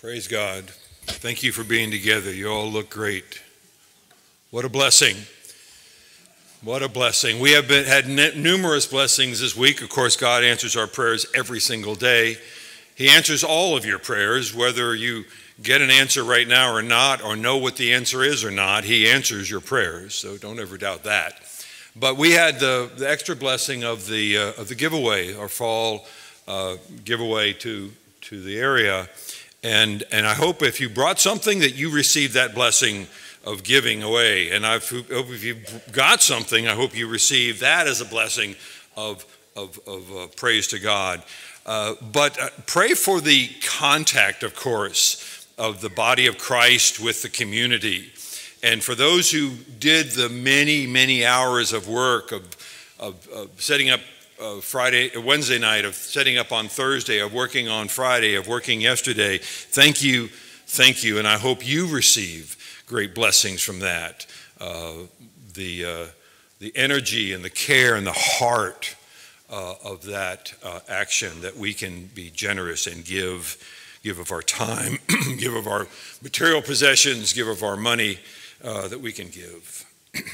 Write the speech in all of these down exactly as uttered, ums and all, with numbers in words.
Praise God. Thank you for being together. You all look great. What a blessing. What a blessing. We have been, had n- numerous blessings this week. Of course, God answers our prayers every single day. He answers all of your prayers, whether you get an answer right now or not, or know what the answer is or not. He answers your prayers, so don't ever doubt that. But we had the, the extra blessing of the uh, of the giveaway, our fall uh, giveaway to to the area. And and I hope if you brought something that you received that blessing of giving away. And I hope if you got something, I hope you received that as a blessing of, of, of uh, praise to God. Uh, but uh, pray for the contact, of course, of the body of Christ with the community. And for those who did the many, many hours of work of, of, of setting up Uh, Friday, Wednesday night, of setting up on Thursday, of working on Friday, of working yesterday. Thank you, thank you, and I hope you receive great blessings from that. Uh, the uh, the energy and the care and the heart uh, of that uh, action, that we can be generous and give, give of our time, give of our material possessions, give of our money, uh, that we can give.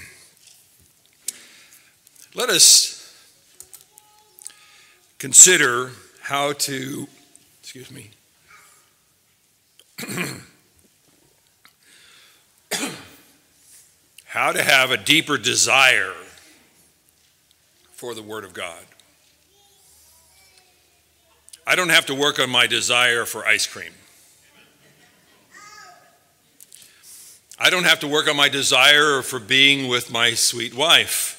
Let us consider how to, excuse me, how to have a deeper desire for the Word of God. I don't have to work on my desire for ice cream. I don't have to work on my desire for being with my sweet wife.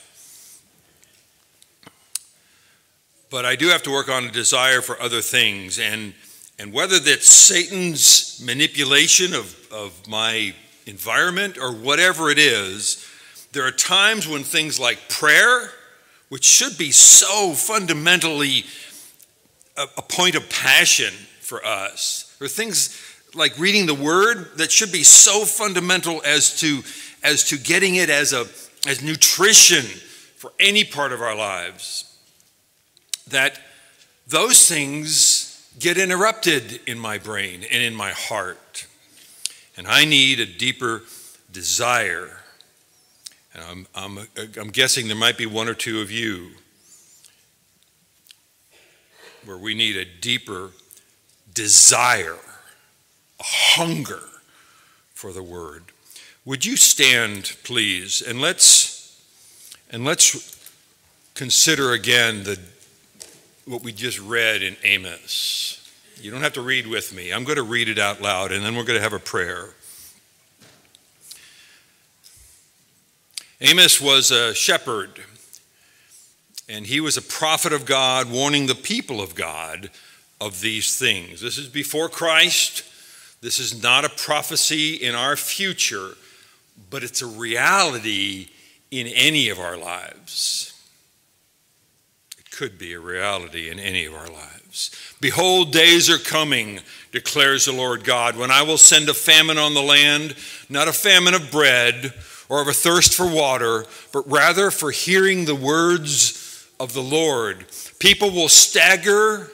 But I do have to work on a desire for other things. And, and whether that's Satan's manipulation of, of my environment or whatever it is, there are times when things like prayer, which should be so fundamentally a, a point of passion for us, or things like reading the Word that should be so fundamental as to, as to getting it as, a, as nutrition for any part of our lives, that those things get interrupted in my brain and in my heart. And I need a deeper desire. And I'm, I'm, I'm guessing there might be one or two of you where we need a deeper desire, a hunger for the Word. Would you stand, please, and let's and let's consider again the what we just read in Amos. You don't have to read with me. I'm going to read it out loud, and then we're going to have a prayer. Amos was a shepherd, and he was a prophet of God, warning the people of God of these things. This is before Christ. This is not a prophecy in our future, but it's a reality in any of our lives. Could be a reality in any of our lives. Behold, days are coming, declares the Lord God, when I will send a famine on the land, not a famine of bread or of a thirst for water, but rather for hearing the words of the Lord. People will stagger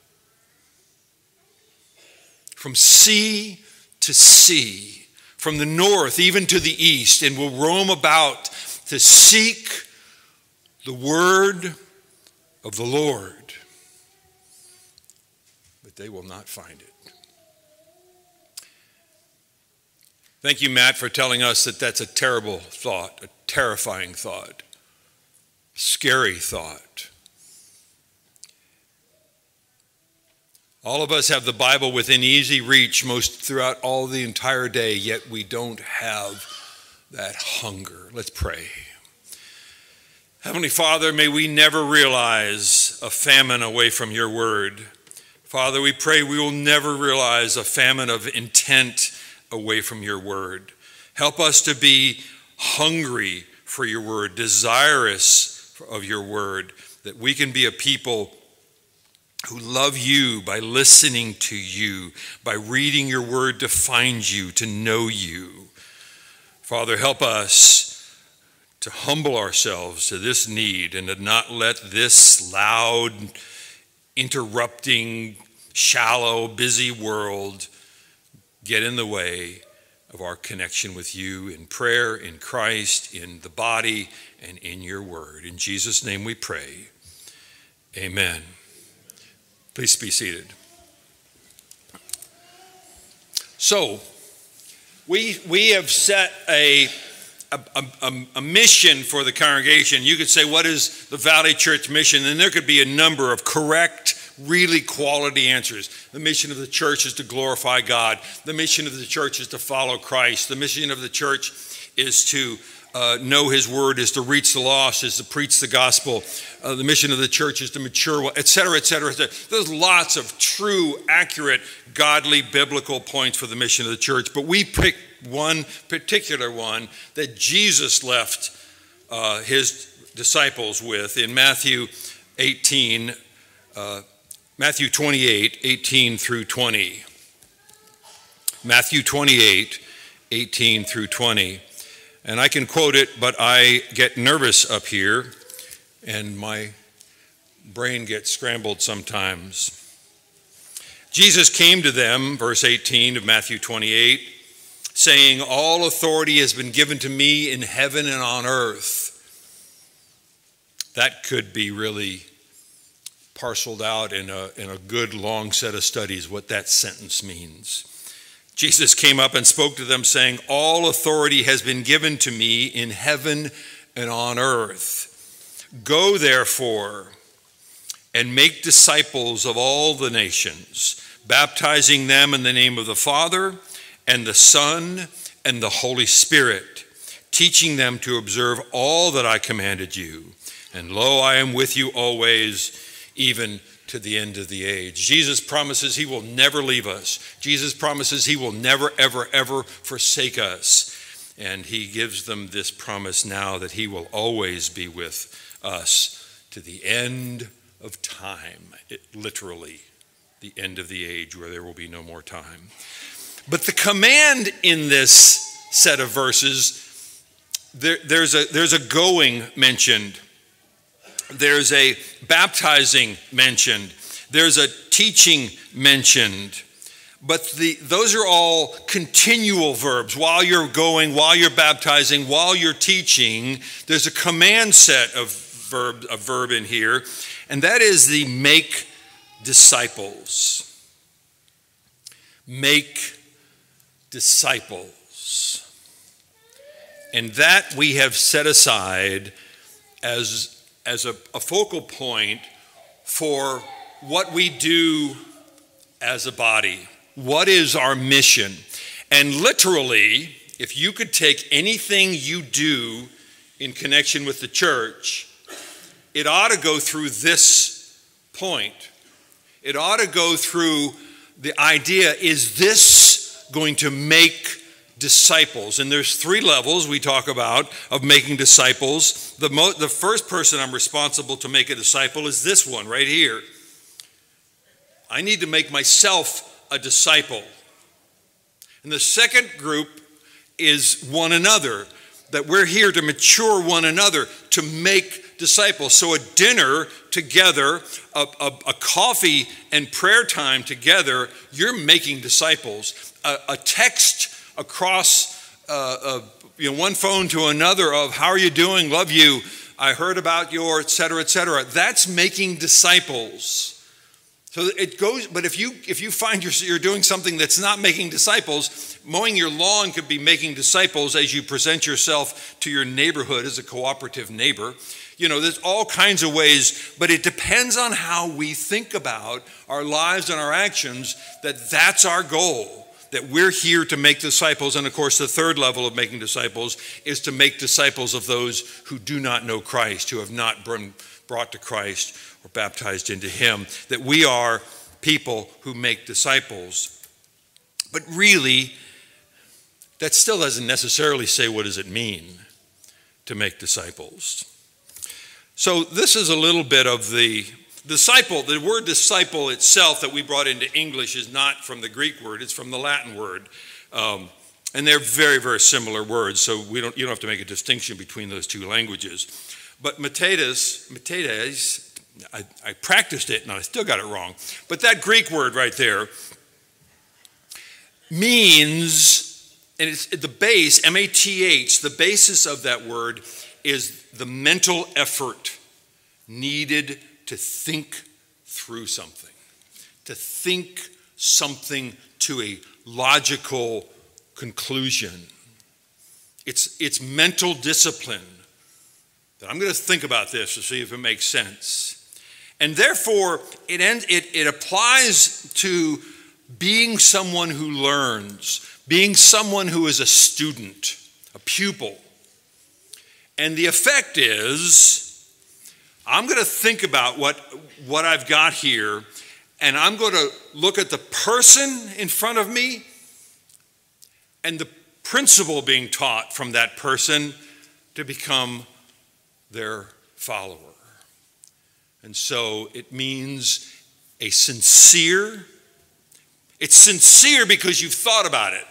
from sea to sea, from the north even to the east, and will roam about to seek the word of the Lord, but they will not find it. Thank you, Matt, for telling us that that's a terrible thought, a terrifying thought, scary thought. All of us have the Bible within easy reach most throughout all the entire day, yet we don't have that hunger. Let's pray. Heavenly Father, may we never realize a famine away from your word. Father, we pray we will never realize a famine of intent away from your word. Help us to be hungry for your word, desirous of your word, that we can be a people who love you by listening to you, by reading your word to find you, to know you. Father, help us to humble ourselves to this need and to not let this loud, interrupting, shallow, busy world get in the way of our connection with you in prayer, in Christ, in the body, and in your word. In Jesus' name we pray. Amen. Please be seated. So, we we have set a, a, a, a mission for the congregation. You could say, what is the Valley Church mission? And there could be a number of correct, really quality answers. The mission of the church is to glorify God. The mission of the church is to follow Christ. The mission of the church is to uh, know his word, is to reach the lost, is to preach the gospel. Uh, the mission of the church is to mature, et cetera, et cetera, et cetera. There's lots of true, accurate, godly, biblical points for the mission of the church. But we picked one particular one that Jesus left uh, his disciples with in Matthew eighteen, uh, Matthew twenty-eight, eighteen through twenty. Matthew twenty-eight, eighteen through twenty. And I can quote it, but I get nervous up here, and my brain gets scrambled sometimes. Jesus came to them, verse eighteen of Matthew twenty-eight, saying, all authority has been given to me in heaven and on earth. That could be really parceled out in a, in a good long set of studies, what that sentence means. Jesus came up and spoke to them saying, all authority has been given to me in heaven and on earth. Go therefore and make disciples of all the nations, baptizing them in the name of the Father and the Son and the Holy Spirit, teaching them to observe all that I commanded you. And lo, I am with you always, even to the end of the age. Jesus promises he will never leave us. Jesus promises he will never, ever, ever forsake us. And he gives them this promise now that he will always be with us to the end of time. It, literally, the end of the age where there will be no more time. But the command in this set of verses, there, there's a there's a going mentioned. There's a baptizing mentioned. There's a teaching mentioned. But the, those are all continual verbs. While you're going, while you're baptizing, while you're teaching, there's a command set of verb, a verb in here, and that is the make disciples. Make disciples. And that we have set aside as as a, a focal point for what we do as a body. What is our mission? And literally, if you could take anything you do in connection with the church, it ought to go through this point. It ought to go through the idea, is this going to make disciples? And there's three levels we talk about of making disciples. The, mo- the first person I'm responsible to make a disciple is this one right here. I need to make myself a disciple. And the second group is one another, that we're here to mature one another, to make disciples. So a dinner together, a, a, a coffee and prayer time together, you're making disciples. A, a text across uh, uh, you know, one phone to another of how are you doing, love you, I heard about your, et cetera, et cetera. That's making disciples. So it goes, but if you if you find you're, you're doing something that's not making disciples, mowing your lawn could be making disciples as you present yourself to your neighborhood as a cooperative neighbor. You know, there's all kinds of ways, but it depends on how we think about our lives and our actions, that that's our goal. That we're here to make disciples. And of course, the third level of making disciples is to make disciples of those who do not know Christ, who have not been brought to Christ or baptized into him. That we are people who make disciples. But really, that still doesn't necessarily say what does it mean to make disciples. So this is a little bit of the disciple. The word disciple itself that we brought into English is not from the Greek word, it's from the Latin word. Um, and they're very, very similar words, so we don't you don't have to make a distinction between those two languages. But matetas, matetas, I, I practiced it and I still got it wrong. But that Greek word right there, means, and it's the base, M A T H, the basis of that word is the mental effort needed to think through something, to think something to a logical conclusion. It's, it's mental discipline that I'm going to think about this to see if it makes sense. And therefore, it, ends, it, it applies to being someone who learns, being someone who is a student, a pupil. And the effect is, I'm going to think about what, what I've got here, and I'm going to look at the person in front of me and the principle being taught from that person to become their follower. And so it means a sincere, it's sincere because you've thought about it.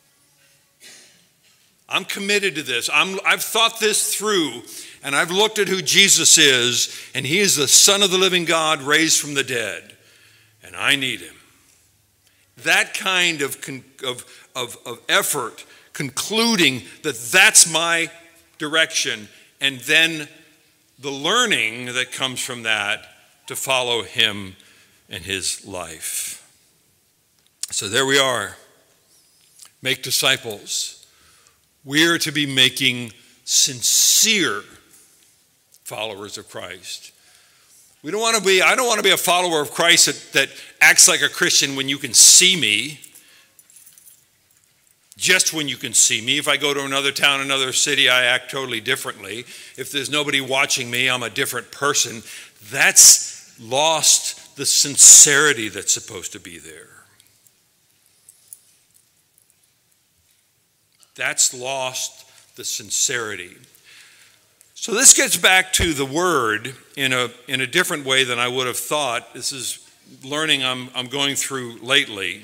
I'm committed to this. I'm, I've thought this through, and I've looked at who Jesus is, and he is the Son of the living God raised from the dead, and I need him. That kind of, of, of, of effort, concluding that that's my direction, and then the learning that comes from that to follow him and his life. So there we are. Make disciples. We're to be making sincere followers of Christ. We don't want to be, I don't want to be a follower of Christ that, that acts like a Christian when you can see me. Just when you can see me. If I go to another town, another city, I act totally differently. If there's nobody watching me, I'm a different person. That's lost the sincerity that's supposed to be there. That's lost the sincerity. So this gets back to the word in a, in a different way than I would have thought. This is learning I'm, I'm going through lately.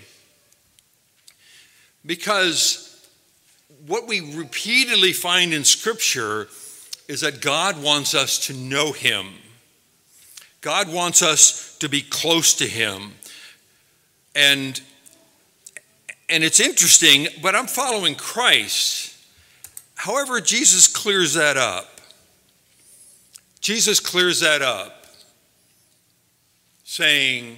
Because what we repeatedly find in Scripture is that God wants us to know him. God wants us to be close to him. And, and it's interesting, but I'm following Christ. However, Jesus clears that up. Jesus clears that up, saying,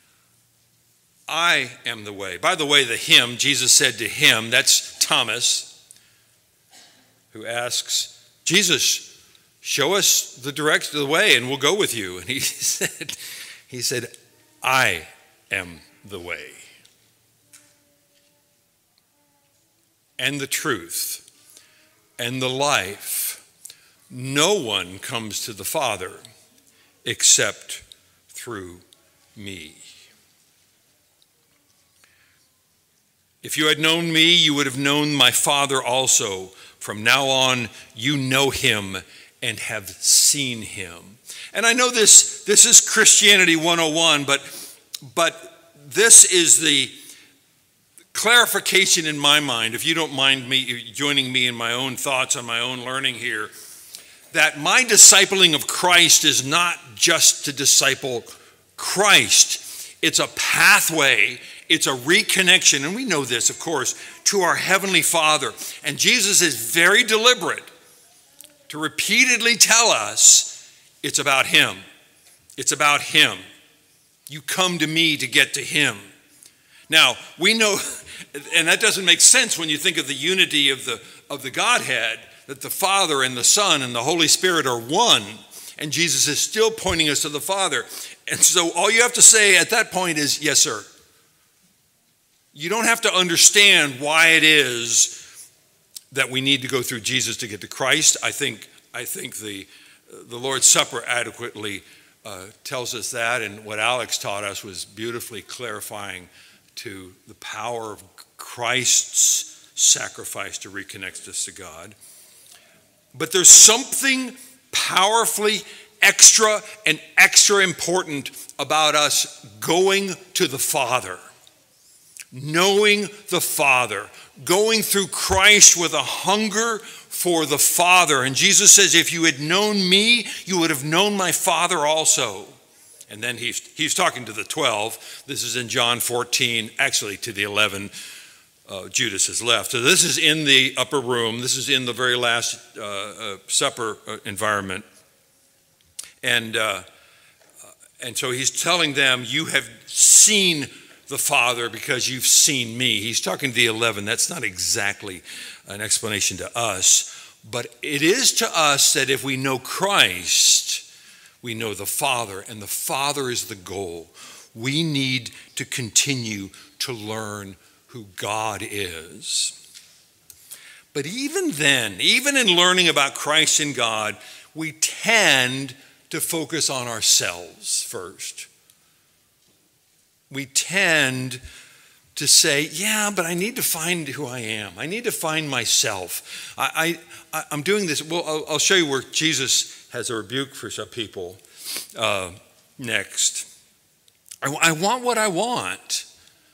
I am the way. By the way, the him, Jesus said to him, that's Thomas, who asks, Jesus, show us the direction of the way and we'll go with you. And he said, he said, I am the way and the truth and the life. No one comes to the Father except through me. If you had known me, you would have known my Father also. From now on, you know him and have seen him. And I know this, this is Christianity one oh one, but, but this is the clarification in my mind, if you don't mind me joining me in my own thoughts on my own learning here, that my discipling of Christ is not just to disciple Christ. It's a pathway. It's a reconnection, and we know this, of course, to our Heavenly Father. And Jesus is very deliberate to repeatedly tell us it's about him. It's about him. You come to me to get to him. Now, we know, and that doesn't make sense when you think of the unity of the, of the Godhead, that the Father and the Son and the Holy Spirit are one, and Jesus is still pointing us to the Father. And so all you have to say at that point is, yes, sir. You don't have to understand why it is that we need to go through Jesus to get to Christ. I think I think the the Lord's Supper adequately uh, tells us that, and what Alex taught us was beautifully clarifying to the power of Christ's sacrifice to reconnect us to God. But there's something powerfully extra and extra important about us going to the Father. Knowing the Father, going through Christ with a hunger for the Father. And Jesus says, if you had known me, you would have known my Father also. And then he's, he's talking to the twelve. This is in John fourteen, actually to the eleven. uh, Judas has left. So this is in the upper room. This is in the very last uh, uh, supper uh, environment. And, uh, and so he's telling them, you have seen the Father because you've seen me. He's talking to the eleven. That's not exactly an explanation to us, but it is to us that if we know Christ, we know the Father, and the Father is the goal. We need to continue to learn who God is. But even then, even in learning about Christ and God, we tend to focus on ourselves first. We tend to say, yeah, but I need to find who I am. I need to find myself. I, I, I'm doing this. Well, I'll, I'll show you where Jesus has a rebuke for some people uh, next. I, I want what I want.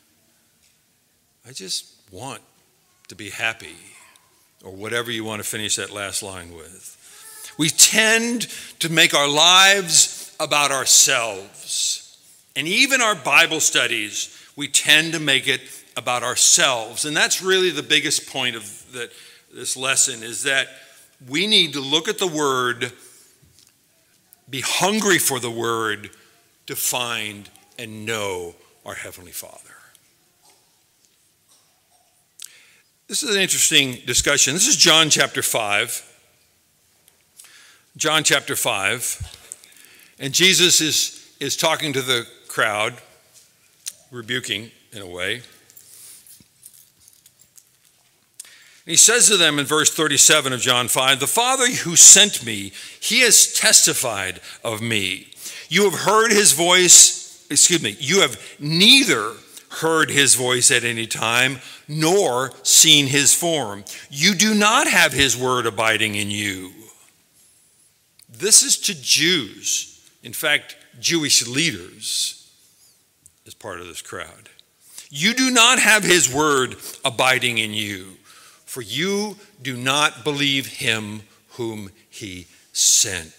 I just want to be happy, or whatever you want to finish that last line with. We tend to make our lives about ourselves. And even our Bible studies, we tend to make it about ourselves. And that's really the biggest point of the, this lesson, is that we need to look at the Word, be hungry for the Word, to find and know our Heavenly Father. This is an interesting discussion. This is John chapter five. John chapter five. And Jesus is, is talking to the crowd, rebuking in a way. And he says to them in verse thirty-seven of John five, the Father who sent me, he has testified of me. You have heard his voice, excuse me, you have neither heard his voice at any time, nor seen his form. You do not have his word abiding in you. This is to Jews, in fact, Jewish leaders, as part of this crowd. You do not have his word abiding in you, for you do not believe him whom he sent.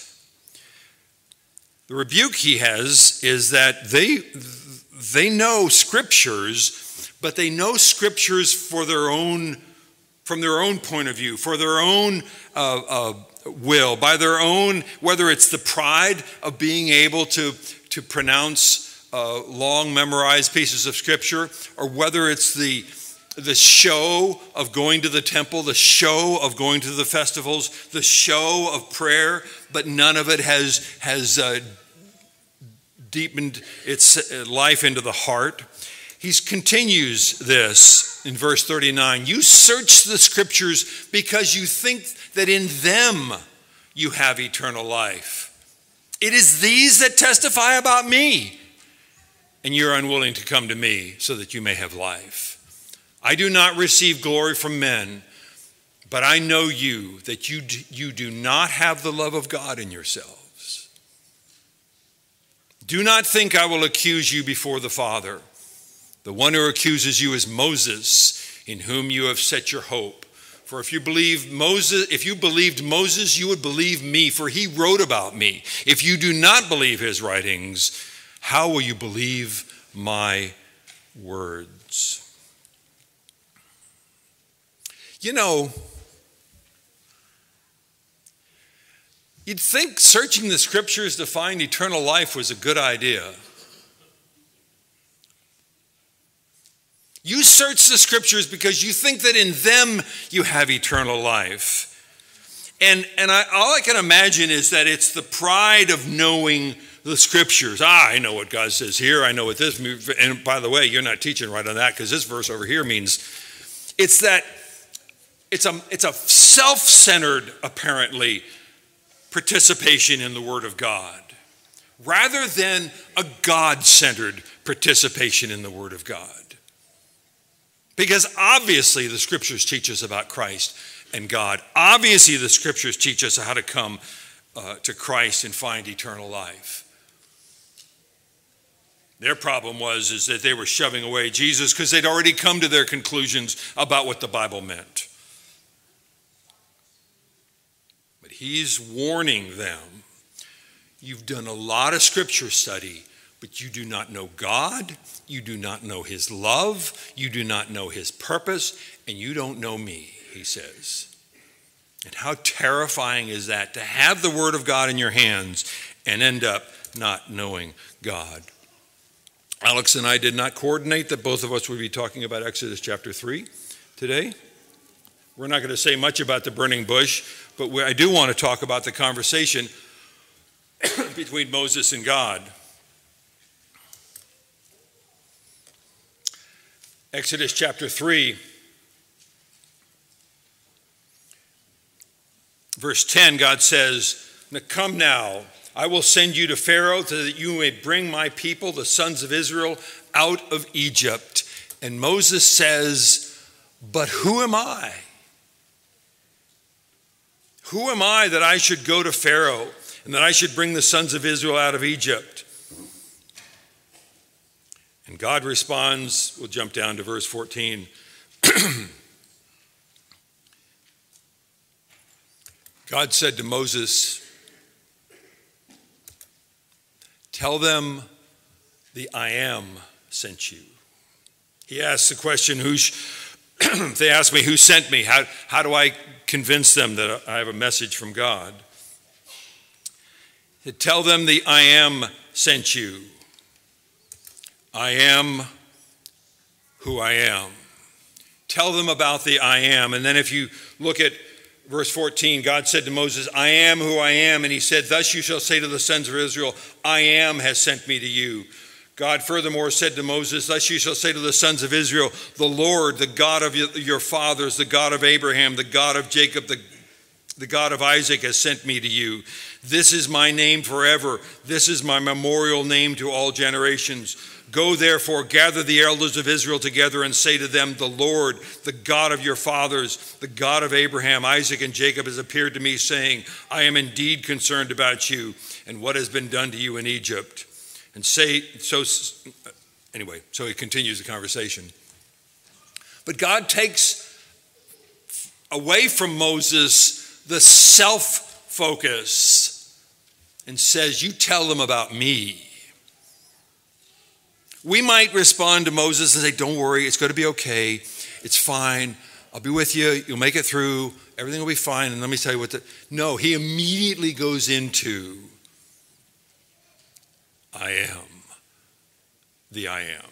The rebuke he has is that they, they know scriptures, but they know scriptures for their own, from their own point of view, for their own uh, uh, will, by their own, whether it's the pride of being able to, to pronounce uh, long memorized pieces of scripture, or whether it's the, the show of going to the temple, the show of going to the festivals, the show of prayer, but none of it has, has uh, deepened its life into the heart. He continues this in verse thirty-nine. You search the scriptures because you think that in them you have eternal life. It is these that testify about me, and you're unwilling to come to me so that you may have life. I do not receive glory from men, but I know you, that you, you do not have the love of God in yourselves. Do not think I will accuse you before the Father. The one who accuses you is Moses, in whom you have set your hope. For if you believe Moses, if you believed Moses, you would believe me, for he wrote about me. If you do not believe his writings, how will you believe my words? You know, you'd think searching the scriptures to find eternal life was a good idea. You search the scriptures because you think that in them you have eternal life. And, and I, all I can imagine is that it's the pride of knowing the scriptures. Ah, I know what God says here. I know what this, and by the way, you're not teaching right on that because this verse over here means, it's that, it's a, it's a self-centered, apparently, participation in the Word of God, rather than a God-centered participation in the Word of God. Because obviously the scriptures teach us about Christ and God. Obviously the scriptures teach us how to come uh, to Christ and find eternal life. Their problem was is that they were shoving away Jesus because they'd already come to their conclusions about what the Bible meant. But he's warning them, you've done a lot of scripture study, but you do not know God, you do not know his love, you do not know his purpose, and you don't know me, he says. And how terrifying is that, to have the word of God in your hands and end up not knowing God? Alex and I did not coordinate that both of us would be talking about Exodus chapter three today. We're not going to say much about the burning bush, but I do want to talk about the conversation between Moses and God. Exodus chapter three, verse ten, God says, "Now come now, I will send you to Pharaoh so that you may bring my people, the sons of Israel, out of Egypt." And Moses says, "But who am I? Who am I that I should go to Pharaoh and that I should bring the sons of Israel out of Egypt?" And God responds, we'll jump down to verse fourteen. God said to Moses, "Tell them the I am sent you." He asks the question, who's, they ask me, who sent me? How, how do I convince them that I have a message from God? Tell them the I am sent you. I am who I am. Tell them about the I am. And then if you look at verse fourteen, God said to Moses, "I am who I am." And he said, "Thus you shall say to the sons of Israel, I am has sent me to you." God furthermore said to Moses, "Thus you shall say to the sons of Israel, the Lord, the God of your fathers, the God of Abraham, the God of Jacob, the, the God of Isaac has sent me to you. This is my name forever. This is my memorial name to all generations. Go therefore, gather the elders of Israel together and say to them, the Lord, the God of your fathers, the God of Abraham, Isaac, and Jacob has appeared to me, saying, I am indeed concerned about you and what has been done to you in Egypt." And say, so anyway, so he continues the conversation. But God takes away from Moses the self-focus and says, "You tell them about me." We might respond to Moses and say, "Don't worry, it's going to be okay. It's fine. I'll be with you. You'll make it through. Everything will be fine." And let me tell you what the, no, he immediately goes into, I am the I am.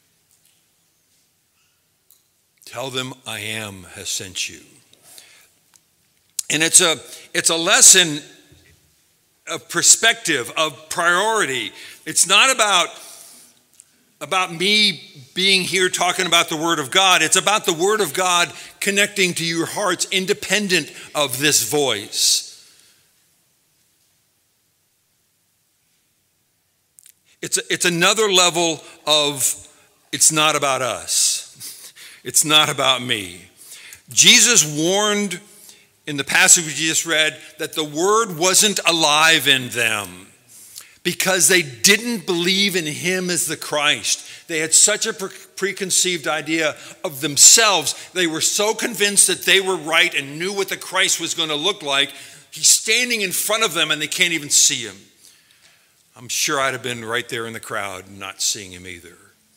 Tell them I am has sent you. And it's a, it's a lesson of perspective, of priority. It's not about about me being here talking about the Word of God. It's about the Word of God connecting to your hearts independent of this voice. It's, a, it's another level of, it's not about us. It's not about me. Jesus warned in the passage we just read that the Word wasn't alive in them, because they didn't believe in him as the Christ. They had such a pre- preconceived idea of themselves. They were so convinced that they were right and knew what the Christ was going to look like. He's standing in front of them and they can't even see him. I'm sure I'd have been right there in the crowd not seeing him either.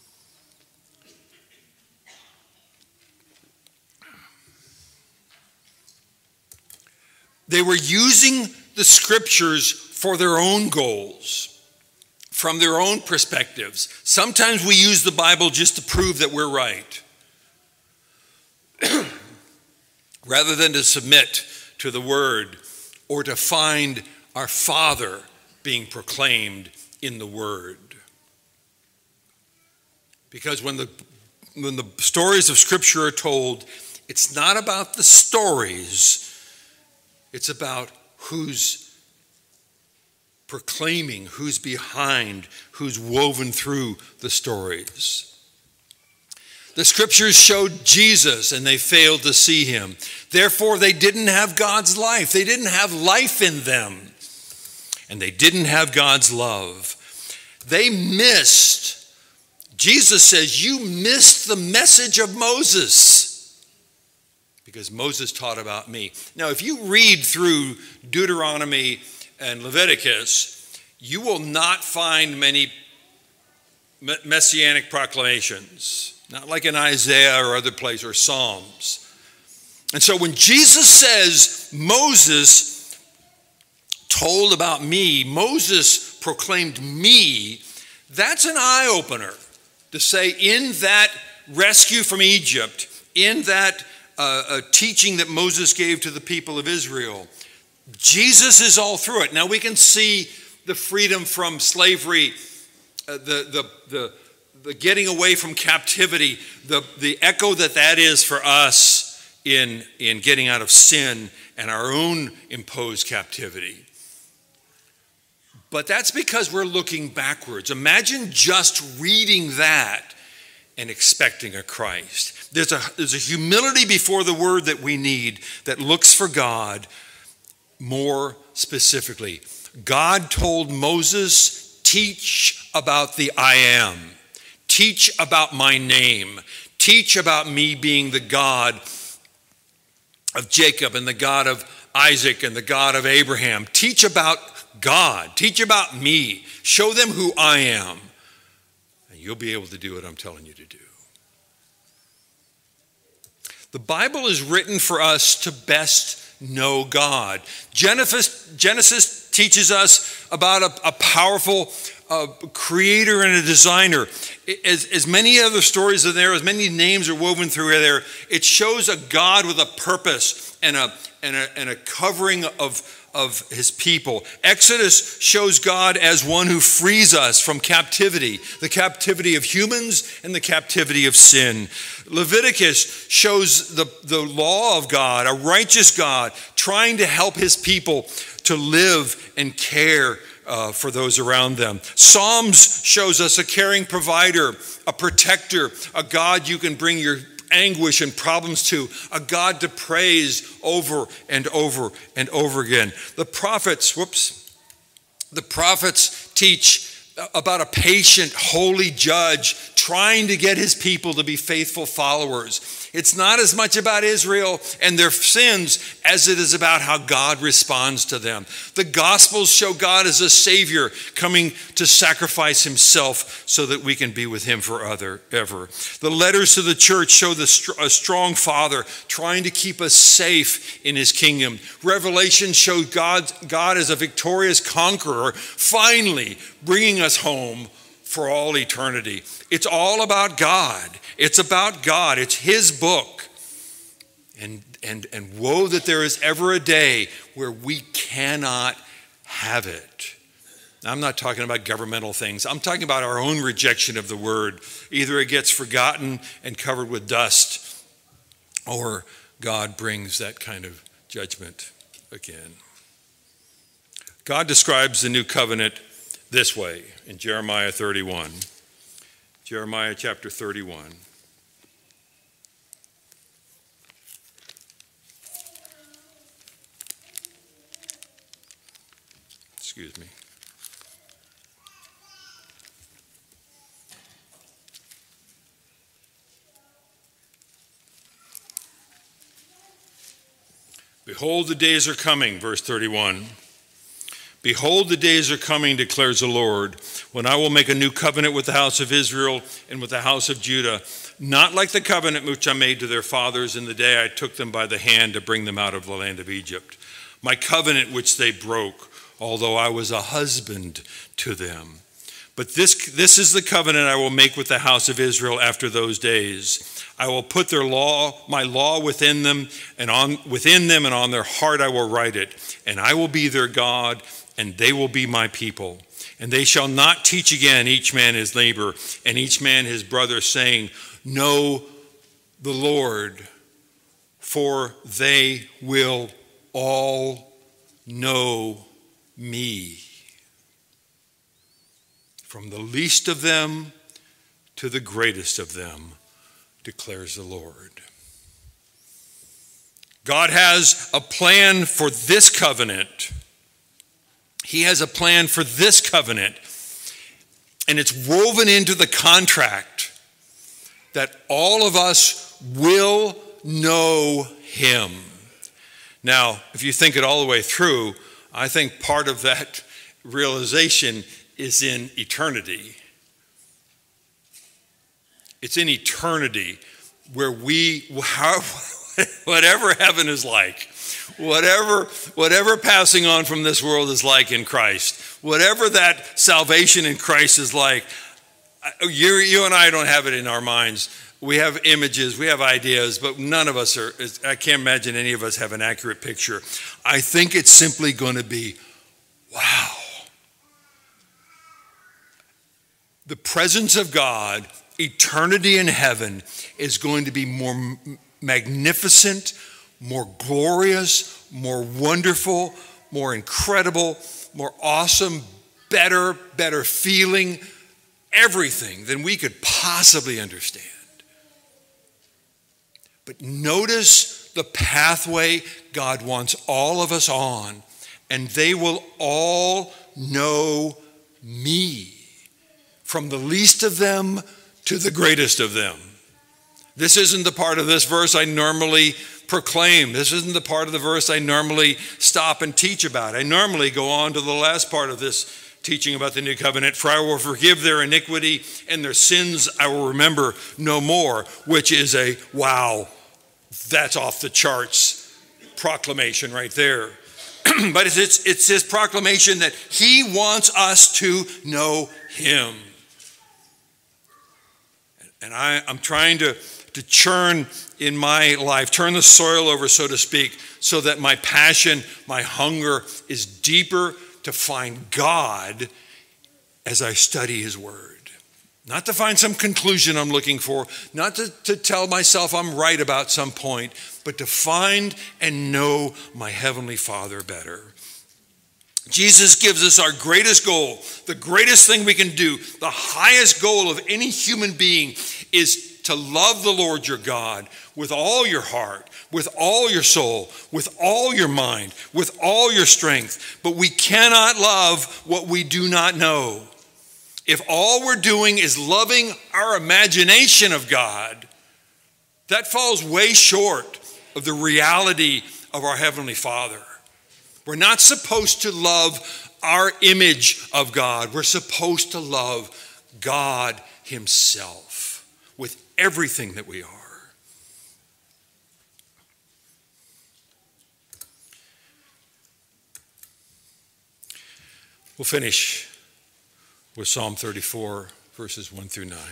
They were using the scriptures for their own goals, from their own perspectives. Sometimes we use the Bible just to prove that we're right, rather than to submit to the Word or to find our Father being proclaimed in the Word. Because when the, when the stories of Scripture are told, it's not about the stories, it's about who's proclaiming, who's behind, who's woven through the stories. The scriptures showed Jesus and they failed to see him. Therefore, they didn't have God's life. They didn't have life in them. And they didn't have God's love. They missed, Jesus says, you missed the message of Moses, because Moses taught about me. Now, if you read through Deuteronomy and Leviticus, you will not find many messianic proclamations, not like in Isaiah or other places or Psalms. And so when Jesus says, Moses told about me, Moses proclaimed me, that's an eye-opener to say in that rescue from Egypt, in that uh, uh, teaching that Moses gave to the people of Israel, Jesus is all through it. Now we can see the freedom from slavery, uh, the, the, the, the getting away from captivity, the, the echo that that is for us in, in getting out of sin and our own imposed captivity. But that's because we're looking backwards. Imagine just reading that and expecting a Christ. There's a, there's a humility before the word that we need that looks for God more specifically. God told Moses, teach about the I am. Teach about my name. Teach about me being the God of Jacob and the God of Isaac and the God of Abraham. Teach about God. Teach about me. Show them who I am. And you'll be able to do what I'm telling you to do. The Bible is written for us to best know God. Genesis, Genesis teaches us about a, a powerful uh, creator and a designer. As, as many other stories are there, as many names are woven through there, it shows a God with a purpose and a, and a, and a covering of of his people. Exodus shows God as one who frees us from captivity, the captivity of humans and the captivity of sin. Leviticus shows the, the law of God, a righteous God trying to help his people to live and care uh, for those around them. Psalms shows us a caring provider, a protector, a God you can bring your anguish and problems to, a God to praise over and over and over again. The prophets, whoops, the prophets teach about a patient, holy judge trying to get his people to be faithful followers. It's not as much about Israel and their sins as it is about how God responds to them. The Gospels show God as a Savior coming to sacrifice himself so that we can be with him forever. The letters to the church show the, a strong Father trying to keep us safe in his kingdom. Revelation shows God, God as a victorious conqueror, finally bringing us home for all eternity. It's all about God. It's about God. It's his book. And, and, and woe that there is ever a day where we cannot have it. I'm not talking about governmental things. I'm talking about our own rejection of the word. Either it gets forgotten and covered with dust, or God brings that kind of judgment again. God describes the new covenant this way in Jeremiah thirty-one. Jeremiah chapter thirty-one. Excuse me. Behold, the days are coming, verse thirty-one. Behold, the days are coming, declares the Lord, when I will make a new covenant with the house of Israel and with the house of Judah, not like the covenant which I made to their fathers in the day I took them by the hand to bring them out of the land of Egypt. My covenant which they broke, although I was a husband to them. But this, this is the covenant I will make with the house of Israel after those days. I will put their law, my law within them, and on within them and on their heart I will write it, and I will be their God, and they will be my people. And they shall not teach again each man his neighbor and each man his brother, saying, know the Lord, for they will all know me. From the least of them to the greatest of them, declares the Lord. God has a plan for this covenant. He has a plan for this covenant, and it's woven into the contract that all of us will know him. Now, if you think it all the way through, I think part of that realization is in eternity. It's in eternity where we, whatever heaven is like, whatever, whatever passing on from this world is like in Christ, whatever that salvation in Christ is like, you, you and I don't have it in our minds. We have images, we have ideas, but none of us are, I can't imagine any of us have an accurate picture. I think it's simply going to be, wow. The presence of God, eternity in heaven, is going to be more magnificent, more glorious, more wonderful, more incredible, more awesome, better, better feeling, everything than we could possibly understand. But notice the pathway God wants all of us on, and they will all know me, from the least of them to the greatest of them. This isn't the part of this verse I normally proclaim. This isn't the part of the verse I normally stop and teach about. I normally go on to the last part of this teaching about the new covenant. For I will forgive their iniquity, and their sins I will remember no more, which is a wow. That's off the charts proclamation right there. But it's, it's, it's his proclamation that he wants us to know him. And I, I'm trying to, to churn in my life, turn the soil over, so to speak, so that my passion, my hunger is deeper to find God as I study his word. Not to find some conclusion I'm looking for, not to, to tell myself I'm right about some point, but to find and know my Heavenly Father better. Jesus gives us our greatest goal, the greatest thing we can do, the highest goal of any human being is to love the Lord your God with all your heart, with all your soul, with all your mind, with all your strength. But we cannot love what we do not know. If all we're doing is loving our imagination of God, that falls way short of the reality of our Heavenly Father. We're not supposed to love our image of God. We're supposed to love God himself with everything that we are. We'll finish with Psalm thirty-four, verses one through nine.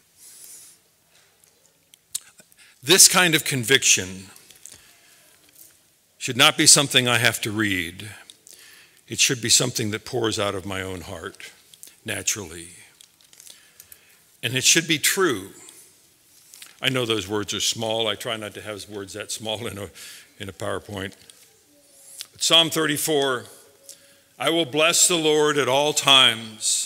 This kind of conviction should not be something I have to read. It should be something that pours out of my own heart naturally. And it should be true. I know those words are small. I try not to have words that small in a, in a PowerPoint. But Psalm thirty-four, I will bless the Lord at all times.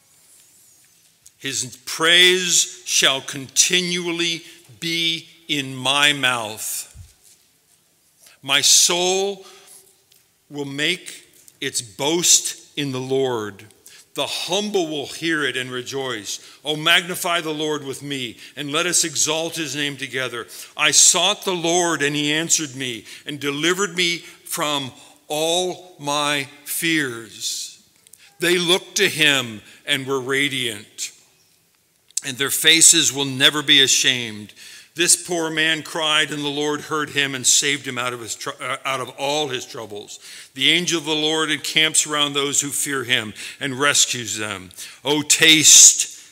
His praise shall continually be in my mouth. My soul will make its boast in the Lord. The humble will hear it and rejoice. Oh, magnify the Lord with me, and let us exalt his name together. I sought the Lord, and he answered me, and delivered me from all my fears. They looked to him and were radiant, and their faces will never be ashamed. This poor man cried, and the Lord heard him and saved him out of his tr- out of all his troubles. The angel of the Lord encamps around those who fear him and rescues them. Oh, taste,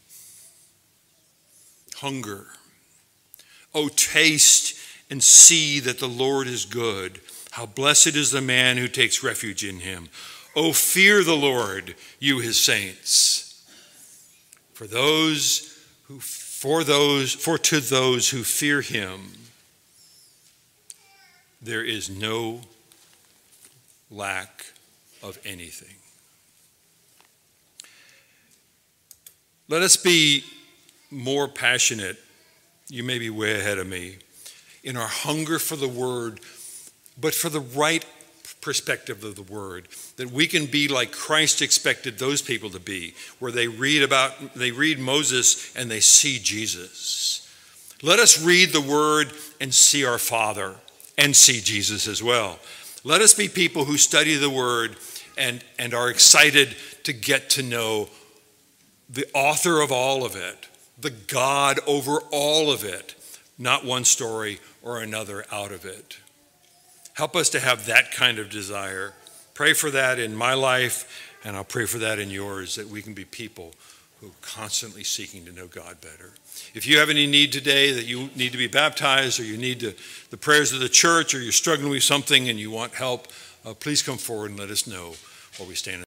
hunger. Oh, taste and see that the Lord is good. How blessed is the man who takes refuge in him. Oh, fear the Lord, you his saints. For those who For those, for to those who fear him, there is no lack of anything. Let us be more passionate, you may be way ahead of me, in our hunger for the word, but for the right perspective of the word, that we can be like Christ expected those people to be, where they read about, they read Moses and they see Jesus. Let us read the word and see our Father and see Jesus as well. Let us be people who study the word and, and are excited to get to know the author of all of it, the God over all of it, not one story or another out of it. Help us to have that kind of desire. Pray for that in my life, and I'll pray for that in yours, that we can be people who are constantly seeking to know God better. If you have any need today that you need to be baptized, or you need to, the prayers of the church, or you're struggling with something and you want help, uh, please come forward and let us know while we stand.